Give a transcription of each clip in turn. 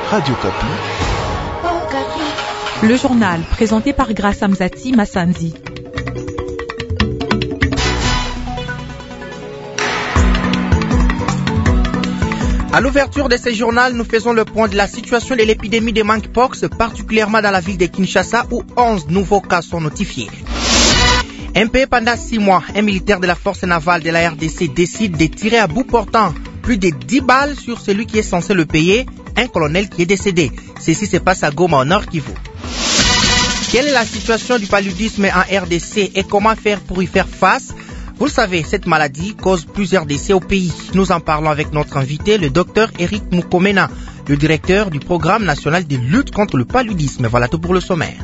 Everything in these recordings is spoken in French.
Radio Kapi. Le journal présenté par Grace Amzati Massanzi. À l'ouverture de ce journal, nous faisons le point de la situation de l'épidémie de monkeypox, particulièrement dans la ville de Kinshasa où 11 nouveaux cas sont notifiés. Un peu pendant 6 mois, un militaire de la force navale de la RDC décide de tirer à bout portant plus de 10 balles sur celui qui est censé le payer, un colonel qui est décédé. Ceci se passe à Goma, au Nord Kivu. Quelle est la situation du paludisme en RDC et comment faire pour y faire face? Vous le savez, cette maladie cause plusieurs décès au pays. Nous en parlons avec notre invité, le docteur Eric Mukomena, le directeur du programme national de lutte contre le paludisme. Voilà tout pour le sommaire.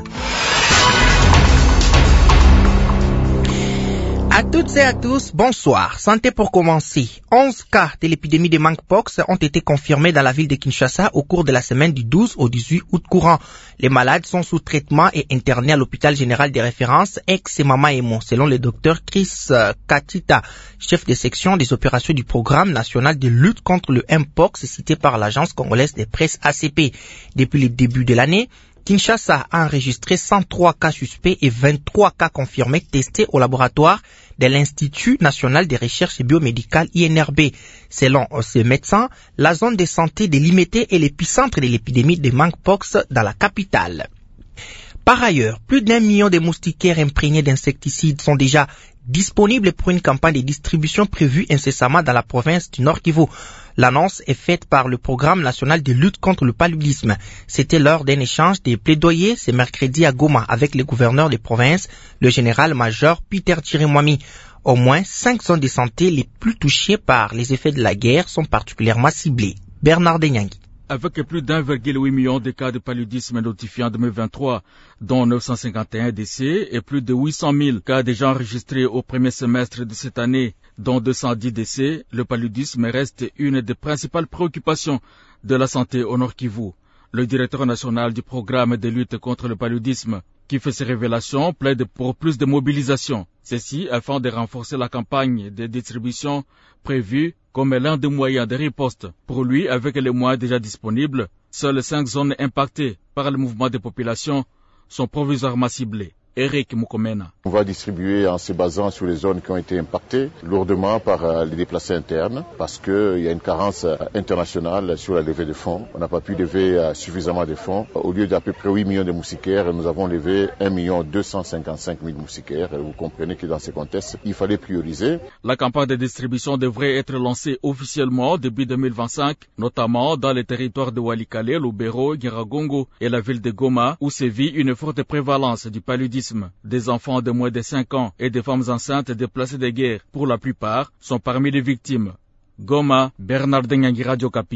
À toutes et à tous, bonsoir. Santé pour commencer. 11 cas de l'épidémie de monkeypox ont été confirmés dans la ville de Kinshasa au cours de la semaine du 12 au 18 août courant. Les malades sont sous traitement et internés à l'hôpital général de référence ex-Mama-Emo, selon le docteur Chris Katita, chef de section des opérations du programme national de lutte contre le Mpox, cité par l'agence congolaise de presse ACP. Depuis le début de l'année, Kinshasa a enregistré 103 cas suspects et 23 cas confirmés testés au laboratoire de l'Institut national de recherche biomédicale INRB. Selon ce médecin, la zone de santé de Limité est l'épicentre de l'épidémie de monkeypox dans la capitale. Par ailleurs, plus d'1 million de moustiquaires imprégnés d'insecticides sont déjà disponibles pour une campagne de distribution prévue incessamment dans la province du Nord Kivu. L'annonce est faite par le programme national de lutte contre le paludisme. C'était lors d'un échange de plaidoyers ce mercredi à Goma avec le gouverneur de province, le général-major Peter Chirimwami. Au moins 5 zones de santé les plus touchées par les effets de la guerre sont particulièrement ciblées. Bernard Denyangi. Avec plus d'1,8 million de cas de paludisme notifiés en 2023, dont 951 décès et plus de 800 000 cas déjà enregistrés au premier semestre de cette année, dont 210 décès, le paludisme reste une des principales préoccupations de la santé au Nord Kivu. Le directeur national du programme de lutte contre le paludisme, qui fait ses révélations, plaide pour plus de mobilisation. Ceci afin de renforcer la campagne de distribution prévue comme l'un des moyens de riposte. Pour lui, avec les moyens déjà disponibles, seules 5 zones impactées par le mouvement des populations sont provisoirement ciblées. Eric Mukomena. On va distribuer en se basant sur les zones qui ont été impactées lourdement par les déplacés internes parce qu'il y a une carence internationale sur la levée de fonds. On n'a pas pu lever suffisamment de fonds. Au lieu d'à peu près 8 millions de moustiquaires, nous avons levé 1 255 000 moustiquaires. Vous comprenez que dans ce contexte, il fallait prioriser. La campagne de distribution devrait être lancée officiellement début 2025, notamment dans les territoires de Walikale, Lubero, Nyiragongo et la ville de Goma où sévit une forte prévalence du paludisme. Des enfants de moins de 5 ans et des femmes enceintes déplacées de guerre, pour la plupart, sont parmi les victimes. Goma, Bernard Denyangi, Radio Kapi.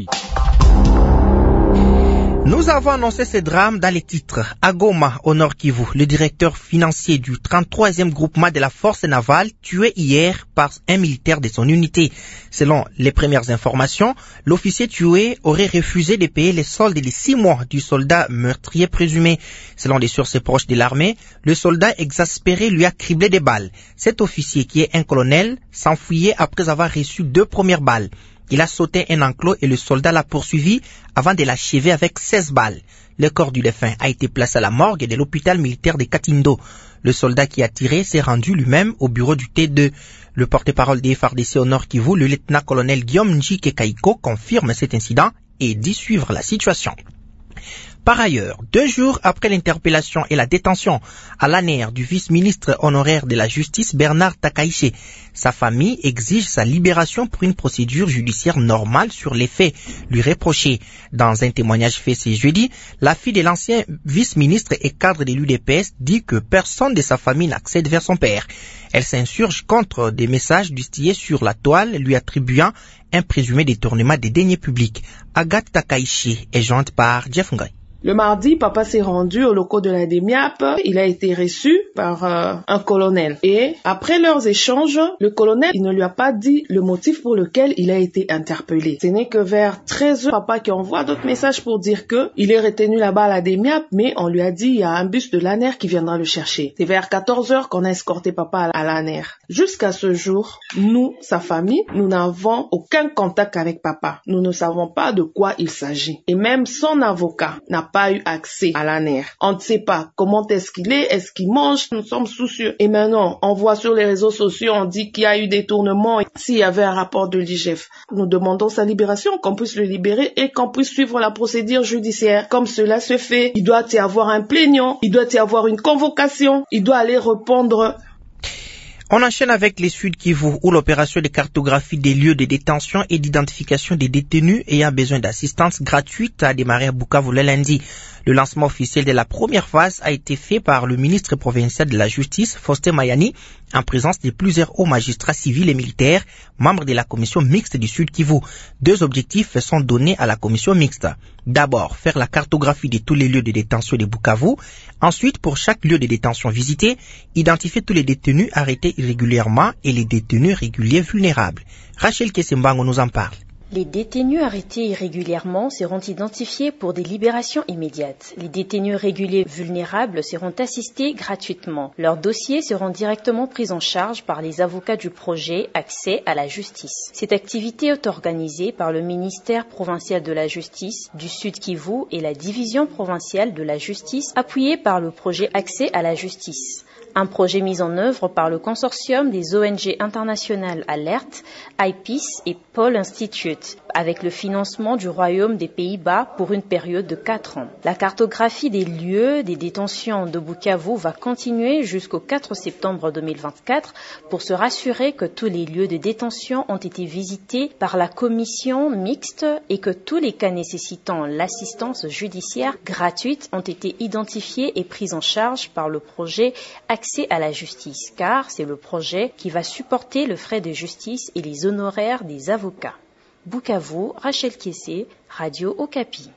Nous avons annoncé ce drame dans les titres. À Goma, au Nord Kivu, le directeur financier du 33e groupement de la force navale tué hier par un militaire de son unité. Selon les premières informations, l'officier tué aurait refusé de payer les soldes des 6 mois du soldat meurtrier présumé. Selon des sources proches de l'armée, le soldat exaspéré lui a criblé des balles. Cet officier, qui est un colonel, s'enfuyait après avoir reçu 2 premières balles. Il a sauté un enclos et le soldat l'a poursuivi avant de l'achever avec 16 balles. Le corps du défunt a été placé à la morgue de l'hôpital militaire de Katindo. Le soldat qui a tiré s'est rendu lui-même au bureau du T2. Le porte-parole des FARDC au Nord Kivu, le lieutenant-colonel Guillaume Njike Kaiko, confirme cet incident et dit suivre la situation. Par ailleurs, 2 jours après l'interpellation et la détention à l'ANR du vice-ministre honoraire de la Justice Bernard Takaiche, sa famille exige sa libération pour une procédure judiciaire normale sur les faits lui reprochés. Dans un témoignage fait ce jeudi, la fille de l'ancien vice-ministre et cadre de l'UDPS dit que personne de sa famille n'accède vers son père. Elle s'insurge contre des messages distillés sur la toile lui attribuant un présumé détournement des deniers publics. Agathe Takaiche est jointe par Jeff Ngoy. Le mardi, papa s'est rendu au locaux de la DEMIAP. Il a été reçu par un colonel. Et après leurs échanges, le colonel, il ne lui a pas dit le motif pour lequel il a été interpellé. Ce n'est que vers 13h, papa qui envoie d'autres messages pour dire que il est retenu là-bas à la DEMIAP, mais on lui a dit il y a un bus de l'ANER qui viendra le chercher. C'est vers 14h qu'on a escorté papa à l'ANER. Jusqu'à ce jour, nous, sa famille, nous n'avons aucun contact avec papa. Nous ne savons pas de quoi il s'agit. Et même son avocat n'a pas eu accès à l'ANER. On ne sait pas comment est-ce qu'il mange, nous sommes soucieux. Et maintenant, on voit sur les réseaux sociaux, on dit qu'il y a eu des tournements. S'il y avait un rapport de l'IGF, nous demandons sa libération, qu'on puisse le libérer et qu'on puisse suivre la procédure judiciaire. Comme cela se fait, il doit y avoir un plaignant, il doit y avoir une convocation, il doit aller répondre. On enchaîne avec les Sud Kivu où l'opération de cartographie des lieux de détention et d'identification des détenus ayant besoin d'assistance gratuite a démarré à Bukavu le lundi. Le lancement officiel de la première phase a été fait par le ministre provincial de la Justice, Faustin Mayani, en présence de plusieurs hauts magistrats civils et militaires, membres de la commission mixte du Sud Kivu. 2 objectifs sont donnés à la commission mixte. D'abord, faire la cartographie de tous les lieux de détention de Bukavu. Ensuite, pour chaque lieu de détention visité, identifier tous les détenus arrêtés irrégulièrement et les détenus réguliers vulnérables. Rachel Kesembango nous en parle. Les détenus arrêtés irrégulièrement seront identifiés pour des libérations immédiates. Les détenus réguliers vulnérables seront assistés gratuitement. Leurs dossiers seront directement pris en charge par les avocats du projet Accès à la justice. Cette activité est organisée par le ministère provincial de la justice du Sud Kivu et la division provinciale de la justice appuyée par le projet Accès à la justice. Un projet mis en œuvre par le consortium des ONG internationales Alert, IPEACE et Paul Institute, avec le financement du Royaume des Pays-Bas pour une période de 4 ans. La cartographie des lieux des détentions de Bukavu va continuer jusqu'au 4 septembre 2024 pour se rassurer que tous les lieux de détention ont été visités par la commission mixte et que tous les cas nécessitant l'assistance judiciaire gratuite ont été identifiés et pris en charge par le projet Accès à la justice, car c'est le projet qui va supporter le frais de justice et les honoraires des avocats. Bukavu, Rachel Kessé, Radio Okapi.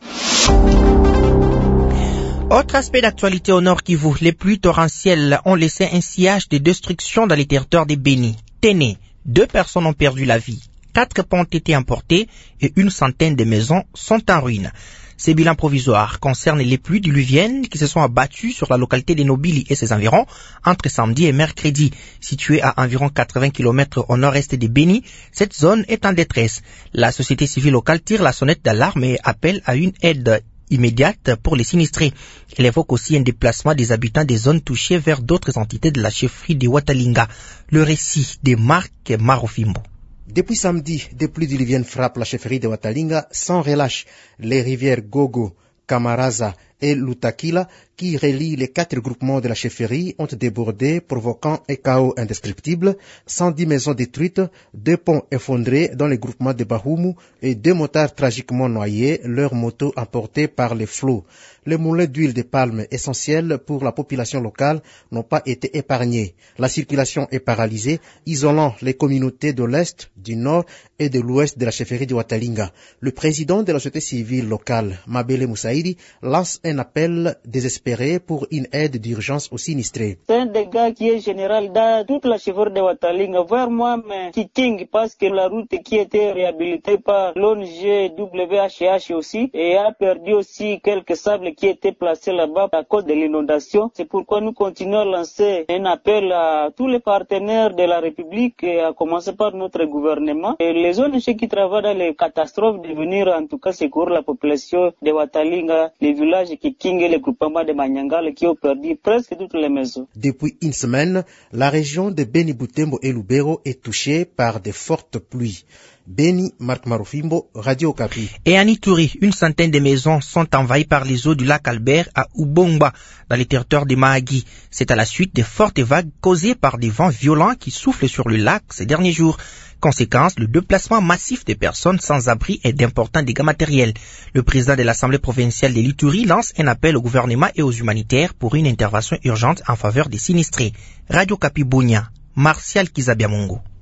Autre aspect d'actualité au Nord Kivu, les pluies torrentielles ont laissé un sillage de destruction dans les territoires des Béni. Téné, 2 personnes ont perdu la vie, 4 ponts ont été emportés et 100 de maisons sont en ruine. Ces bilans provisoires concernent les pluies diluviennes qui se sont abattues sur la localité de Nobili et ses environs entre samedi et mercredi. Située à environ 80 km au nord-est de Béni, cette zone est en détresse. La société civile locale tire la sonnette d'alarme et appelle à une aide immédiate pour les sinistrés. Elle évoque aussi un déplacement des habitants des zones touchées vers d'autres entités de la chefferie de Watalinga. Le récit de Marc Marofimbo. Depuis samedi, des pluies diluviennes frappent la chefferie de Watalinga sans relâche. Les rivières Gogo, Kamaraza et Lutakila, qui relient les 4 groupements de la chefferie, ont débordé, provoquant un chaos indescriptible. 110 maisons détruites, 2 ponts effondrés dans les groupements de Bahumu et 2 motards tragiquement noyés, leurs motos emportées par les flots. Les moulins d'huile de palme essentiels pour la population locale n'ont pas été épargnés. La circulation est paralysée, isolant les communautés de l'Est, du Nord et de l'Ouest de la chefferie de Watalinga. Le président de la société civile locale, Mabele Moussaïdi, lance un appel désespéré pour une aide d'urgence aux sinistrés. C'est un dégât qui est général dans toute la chefferie de Watalinga, voire moi-même, Kiting, parce que la route qui était réhabilitée par l'ONG WHH aussi, et a perdu aussi quelques sables qui étaient placés là-bas à cause de l'inondation. C'est pourquoi nous continuons à lancer un appel à tous les partenaires de la République, et à commencer par notre gouvernement, et les ONG qui travaillent dans les catastrophes, de venir en tout cas secourir la population de Watalinga, les villages Kiking et les groupements de Manyangale qui ont perdu presque toutes les maisons. Depuis une semaine, la région de Beni Butembo et Lubero est touchée par de fortes pluies. Beni, Marc Marofimbo, Radio Okapi. Et à Ituri, 100 de maisons sont envahies par les eaux du lac Albert à Ubongba, dans les territoires de Mahagi. C'est à la suite des fortes vagues causées par des vents violents qui soufflent sur le lac ces derniers jours. Conséquence, le déplacement massif des personnes sans abri et d'importants dégâts matériels. Le président de l'Assemblée provinciale de l'Ituri lance un appel au gouvernement et aux humanitaires pour une intervention urgente en faveur des sinistrés. Radio Okapi Bunia, Martial Kizabiamongo.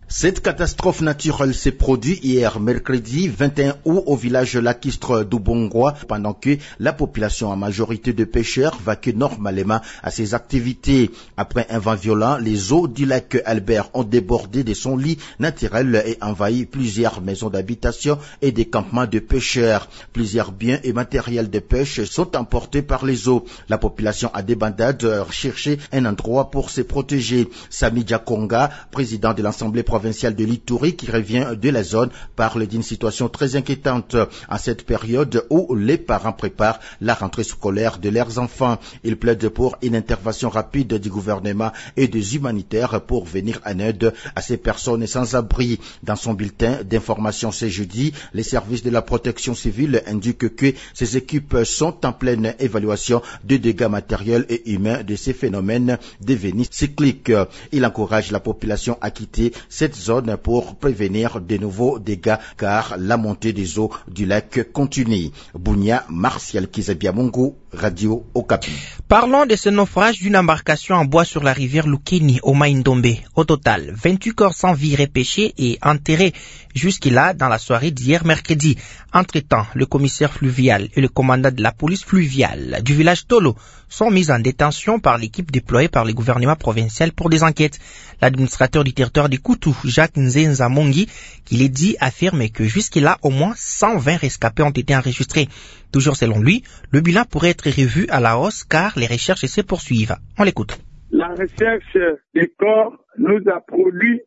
Cette catastrophe naturelle s'est produite hier mercredi 21 août au village lacustre d'Ubongwa pendant que la population en majorité de pêcheurs vaquait normalement à ses activités. Après un vent violent, les eaux du lac Albert ont débordé de son lit naturel et envahi plusieurs maisons d'habitation et des campements de pêcheurs. Plusieurs biens et matériels de pêche sont emportés par les eaux. La population a débandade cherché un endroit pour se protéger. Sami Diakonga, président de l'Assemblée provinciale de l'Ituri, qui revient de la zone, parle d'une situation très inquiétante en cette période où les parents préparent la rentrée scolaire de leurs enfants. Il plaide pour une intervention rapide du gouvernement et des humanitaires pour venir en aide à ces personnes sans abri. Dans son bulletin d'information ce jeudi, les services de la protection civile indiquent que ces équipes sont en pleine évaluation des dégâts matériels et humains de ces phénomènes devenus cycliques. Il encourage la population à quitter cette zone pour prévenir de nouveaux dégâts car la montée des eaux du lac continue. Bounia, Martial Kizabiamungu, Radio Okapi. Parlons de ce naufrage d'une embarcation en bois sur la rivière Lukeni au Maindombe. Au total, 28 corps sans vie repêchés et enterrés jusque-là dans la soirée d'hier mercredi. Entre-temps, le commissaire fluvial et le commandant de la police fluviale du village Tolo sont mis en détention par l'équipe déployée par le gouvernement provincial pour des enquêtes. L'administrateur du territoire de Koutou, Jacques Nzenza Mongi, qui l'a dit, affirme que jusque-là, au moins 120 rescapés ont été enregistrés. Toujours selon lui, le bilan pourrait être revu à la hausse car les recherches se poursuivent. On l'écoute. La recherche des corps nous a produit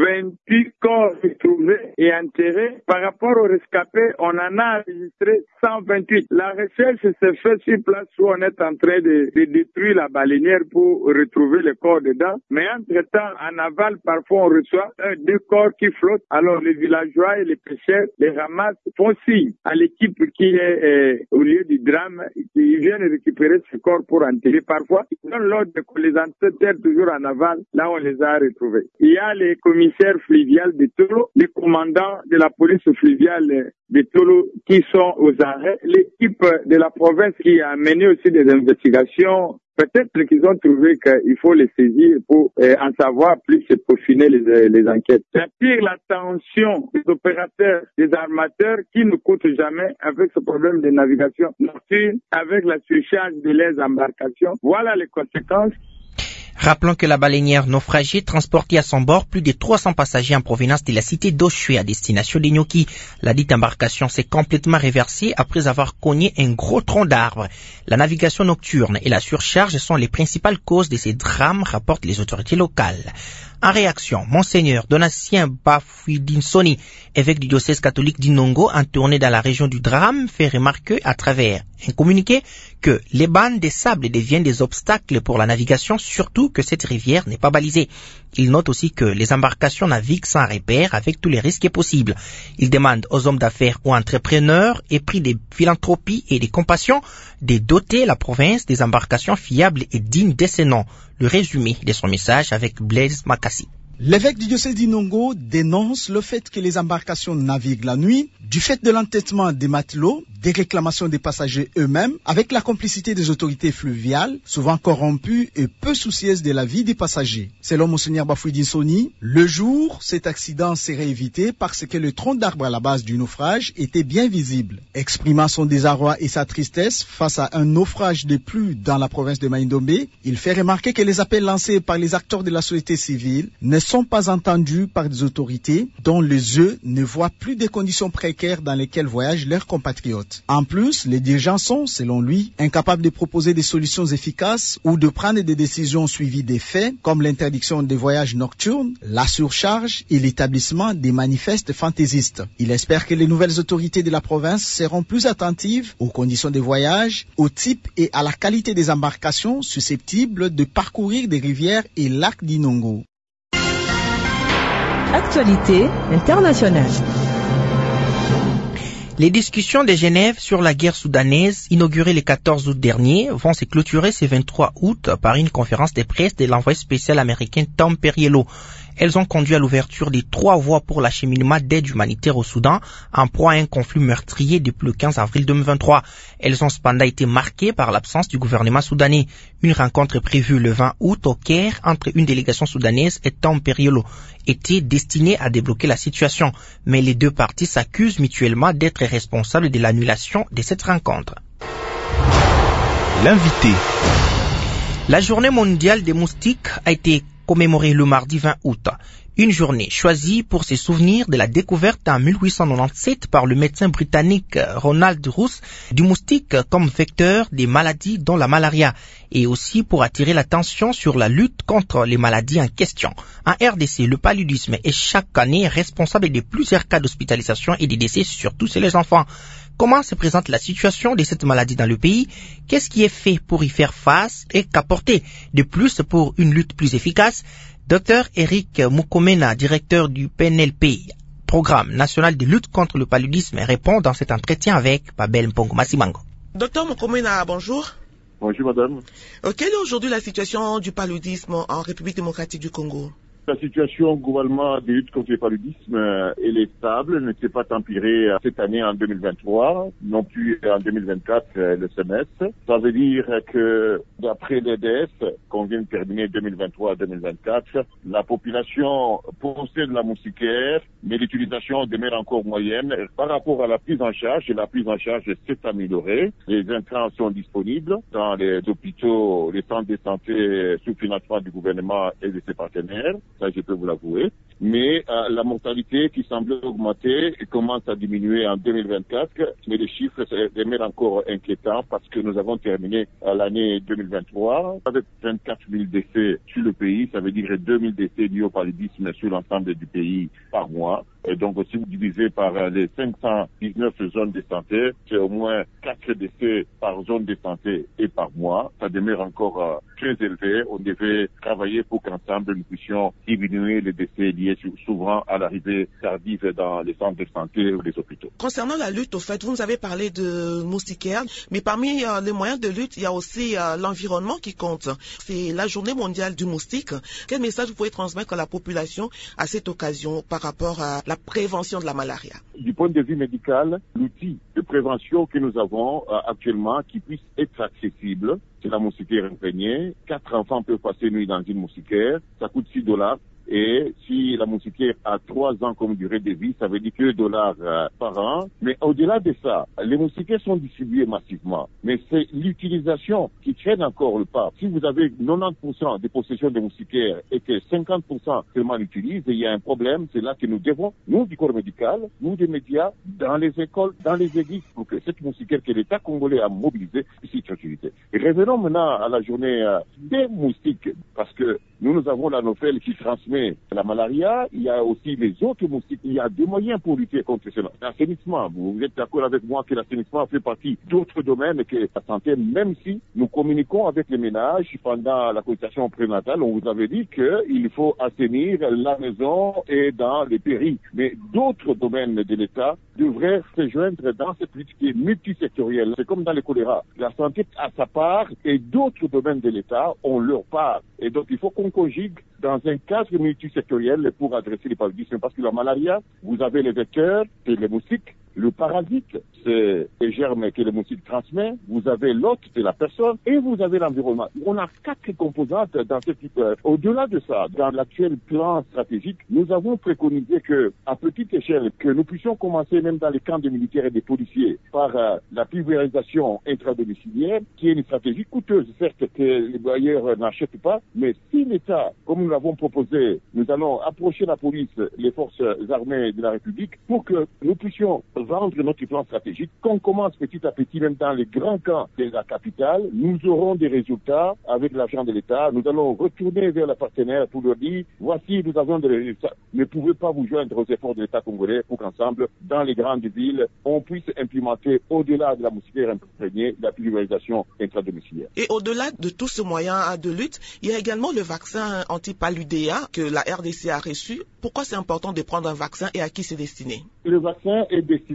28 corps retrouvés et enterrés. Par rapport aux rescapés, on en a enregistré 128. La recherche s'est faite sur place où on est en train de détruire la baleinière pour retrouver les corps dedans. Mais entre-temps, en aval, parfois on reçoit deux corps qui flottent. Alors les villageois et les pêcheurs les ramassent, font signe à l'équipe qui est au lieu du drame, qui viennent récupérer ces corps pour enterrer. Parfois, ils donnent l'ordre que les enterrent toujours en aval, là on les a retrouvés. Il y a les commissaires fluviales de Tolo, les commandants de la police fluviale de Tolo qui sont aux arrêts, l'équipe de la province qui a mené aussi des investigations. Peut-être qu'ils ont trouvé qu'il faut les saisir pour en savoir plus et peaufiner les enquêtes. J'attire l'attention des opérateurs, des armateurs qui ne coûtent jamais avec ce problème de navigation nocturne, avec la surcharge de leurs embarcations. Voilà les conséquences. Rappelons que la baleinière naufragée transportait à son bord plus de 300 passagers en provenance de la cité d'Oshwe à destination des Nyoki. La dite embarcation s'est complètement réversée après avoir cogné un gros tronc d'arbre. La navigation nocturne et la surcharge sont les principales causes de ces drames, rapportent les autorités locales. En réaction, Monseigneur Donatien Bafuidinsoni, évêque du diocèse catholique d'Inongo, en tournée dans la région du drame, fait remarquer à travers un communiqué que les bandes de sable deviennent des obstacles pour la navigation, surtout que cette rivière n'est pas balisée. Il note aussi que les embarcations naviguent sans repère avec tous les risques possibles. Il demande aux hommes d'affaires ou entrepreneurs épris de philanthropie et de compassion de doter la province des embarcations fiables et dignes de ce nom. Le résumé de son message avec Blaise Makassi. L'évêque du diocèse d'Inongo dénonce le fait que les embarcations naviguent la nuit, du fait de l'entêtement des matelots, des réclamations des passagers eux-mêmes, avec la complicité des autorités fluviales, souvent corrompues et peu soucieuses de la vie des passagers. Selon Monseigneur Bafuidinsoni, le jour, cet accident serait évité parce que le tronc d'arbre à la base du naufrage était bien visible. Exprimant son désarroi et sa tristesse face à un naufrage de plus dans la province de Maindombe, il fait remarquer que les appels lancés par les acteurs de la société civile ne sont pas entendus par des autorités dont les yeux ne voient plus des conditions précaires dans lesquelles voyagent leurs compatriotes. En plus, les dirigeants sont, selon lui, incapables de proposer des solutions efficaces ou de prendre des décisions suivies des faits, comme l'interdiction des voyages nocturnes, la surcharge et l'établissement des manifestes fantaisistes. Il espère que les nouvelles autorités de la province seront plus attentives aux conditions de voyage, au type et à la qualité des embarcations susceptibles de parcourir des rivières et lacs d'Inongo. Actualité internationale. Les discussions de Genève sur la guerre soudanaise, inaugurées le 14 août dernier, vont se clôturer ce 23 août par une conférence de presse de l'envoyé spécial américain Tom Perriello. Elles ont conduit à l'ouverture des 3 voies pour l'acheminement d'aide humanitaire au Soudan, en proie à un conflit meurtrier depuis le 15 avril 2023. Elles ont cependant été marquées par l'absence du gouvernement soudanais. Une rencontre est prévue le 20 août au Caire entre une délégation soudanaise et Tom Perriello était destinée à débloquer la situation, mais les 2 parties s'accusent mutuellement d'être responsables de l'annulation de cette rencontre. L'invité. La journée mondiale des moustiques a été commémorée le mardi 20 août. Une journée choisie pour se souvenir de la découverte en 1897 par le médecin britannique Ronald Roos du moustique comme vecteur des maladies dont la malaria, et aussi pour attirer l'attention sur la lutte contre les maladies en question. En RDC, le paludisme est chaque année responsable de plusieurs cas d'hospitalisation et de décès, surtout chez les enfants. Comment se présente la situation de cette maladie dans le pays? Qu'est-ce qui est fait pour y faire face et qu'apporter de plus pour une lutte plus efficace? Dr Eric Mukomena, directeur du PNLP, Programme national de lutte contre le paludisme, répond dans cet entretien avec Babel Mpongo Masimango. Dr Mukomena, bonjour. Bonjour madame. Quelle est aujourd'hui la situation du paludisme en République démocratique du Congo? La situation globalement de lutte contre le paludisme, elle est stable, ne s'est pas empirée cette année en 2023, non plus en 2024 le semestre. Ça veut dire que d'après l'EDF, qu'on vient de terminer 2023-2024, la population possède la moustiquaire, mais l'utilisation demeure encore moyenne. Par rapport à la prise en charge, la prise en charge s'est améliorée. Les intrants sont disponibles dans les hôpitaux, les centres de santé sous financement du gouvernement et de ses partenaires. Ça, je peux vous l'avouer. Mais la mortalité qui semblait augmenter commence à diminuer en 2024, mais les chiffres demeurent encore inquiétants parce que nous avons terminé l'année 2023 avec 24 000 décès sur le pays. Ça veut dire 2 000 décès dus au paludisme sur l'ensemble du pays par mois. Et donc, si vous divisez par les 519 zones de santé, c'est au moins 4 décès par zone de santé et par mois. Ça demeure encore très élevé. On devait travailler pour qu'ensemble nous puissions diminuer les décès liés souvent à l'arrivée tardive dans les centres de santé ou les hôpitaux. Concernant la lutte, au fait, vous nous avez parlé de moustiquaires, mais parmi les moyens de lutte, il y a aussi l'environnement qui compte. C'est la journée mondiale du moustique. Quel message vous pouvez transmettre à la population à cette occasion par rapport à la prévention de la malaria? Du point de vue médical, l'outil de prévention que nous avons actuellement qui puisse être accessible, c'est la moustiquaire imprégnée. 4 enfants peuvent passer une nuit dans une moustiquaire. Ça coûte $6. Et si la moustiquaire a 3 ans comme durée de vie, ça veut dire $2 par an. Mais au-delà de ça, les moustiquaires sont distribués massivement. Mais c'est l'utilisation qui traîne encore le pas. Si vous avez 90% de possession de moustiquaires et que 50% seulement l'utilisent, il y a un problème. C'est là que nous devons, nous du corps médical, nous des médias, dans les écoles, dans les églises, pour que cette moustiquaire que l'État congolais a mobilisée puisse être utilisée. Et revenons maintenant à la journée des moustiques, parce que nous avons la nouvelle qui transmet la malaria, il y a aussi les autres moustiques. Il y a 2 moyens pour lutter contre cela. L'assainissement, vous êtes d'accord avec moi que l'assainissement fait partie d'autres domaines que la santé, même si nous communiquons avec les ménages pendant la consultation prénatale, on vous avait dit qu'il faut assainir la maison et dans les prairies. Mais d'autres domaines de l'État devraient se joindre dans cette lutte qui est multisectorielle. C'est comme dans le choléra. La santé a sa part et d'autres domaines de l'État ont leur part. Et donc, il faut qu'on conjugue dans un cadre multisectoriel pour adresser les paludismes. Parce que la malaria, vous avez les vecteurs, c'est les moustiques. Le parasite, c'est les germes que le moustique transmet. Vous avez l'hôte, c'est la personne. Et vous avez l'environnement. On a 4 composantes dans ce type. Au-delà de ça, dans l'actuel plan stratégique, nous avons préconisé que, à petite échelle, que nous puissions commencer même dans les camps des militaires et des policiers par la pulvérisation intradomiciliaire, qui est une stratégie coûteuse, certes, que les bailleurs n'achètent pas. Mais si l'État, comme nous l'avons proposé, nous allons approcher la police, les forces armées de la République, pour que nous puissions vendre notre plan stratégique, qu'on commence petit à petit, même dans les grands camps de la capitale, nous aurons des résultats avec l'argent de l'État. Nous allons retourner vers les partenaires pour leur dire, voici, nous avons des résultats. Ne pouvez pas vous joindre aux efforts de l'État congolais pour qu'ensemble, dans les grandes villes, on puisse implémenter, au-delà de la moustiquaire imprégnée, la pulvérisation intradomiciliaire. Et au-delà de tout ce moyen de lutte, il y a également le vaccin anti-paludéa que la RDC a reçu. Pourquoi c'est important de prendre un vaccin et à qui c'est destiné? Le vaccin est destiné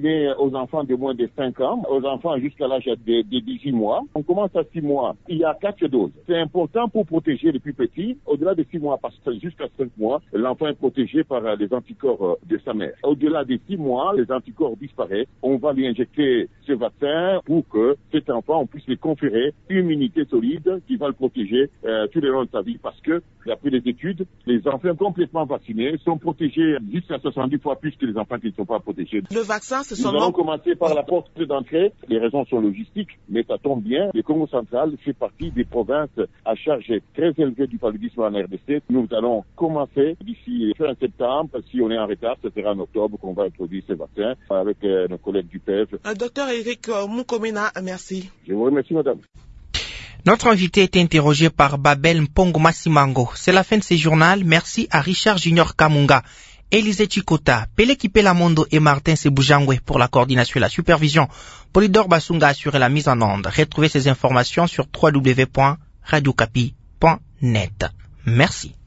vacciner aux enfants de moins de 5 ans, aux enfants jusqu'à l'âge de 18 mois. On commence à 6 mois. Il y a 4 doses. C'est important pour protéger les plus petits. Au-delà de 6 mois, parce que jusqu'à 5 mois, l'enfant est protégé par les anticorps de sa mère. Au-delà de 6 mois, les anticorps disparaissent. On va lui injecter ce vaccin pour que cet enfant, on puisse lui conférer une immunité solide qui va le protéger tout le long de sa vie. Parce que, d'après les études, les enfants complètement vaccinés sont protégés jusqu'à 70 fois plus que les enfants qui ne sont pas protégés. Le vaccin, c'est Nous seulement... allons commencer par la porte d'entrée. Les raisons sont logistiques, mais ça tombe bien. Le Congo central fait partie des provinces à charge très élevée du paludisme en RDC. Nous allons commencer d'ici fin septembre. Si on est en retard, ce sera en octobre qu'on va introduire ces vaccins avec nos collègues du PEV. Docteur Eric Moukomena, merci. Je vous remercie, madame. Notre invité était interrogé par Babel Mpongo Massimango. C'est la fin de ce journal. Merci à Richard Junior Kamunga, Élisée Chikota, Pele Kipelamondo et Martin Sebujangwe pour la coordination et la supervision. Polydor Basunga a assuré la mise en onde. Retrouvez ces informations sur www.radiocapi.net. Merci.